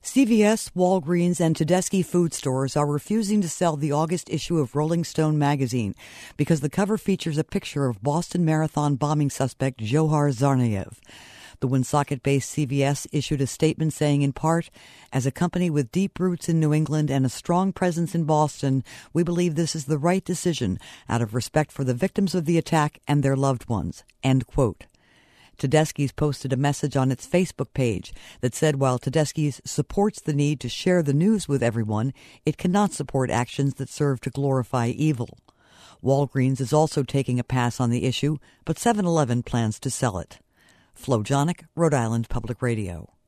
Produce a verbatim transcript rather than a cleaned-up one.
C V S, Walgreens, and Tedeschi food stores are refusing to sell the August issue of Rolling Stone magazine because the cover features a picture of Boston Marathon bombing suspect Dzhokhar Tsarnaev. The Woonsocket-based C V S issued a statement saying, in part, "As a company with deep roots in New England and a strong presence in Boston, we believe this is the right decision out of respect for the victims of the attack and their loved ones." End quote. Tedeschi's posted a message on its Facebook page that said while Tedeschi's supports the need to share the news with everyone, it cannot support actions that serve to glorify evil. Walgreens is also taking a pass on the issue, but seven eleven plans to sell it. Flo Jonick, Rhode Island Public Radio.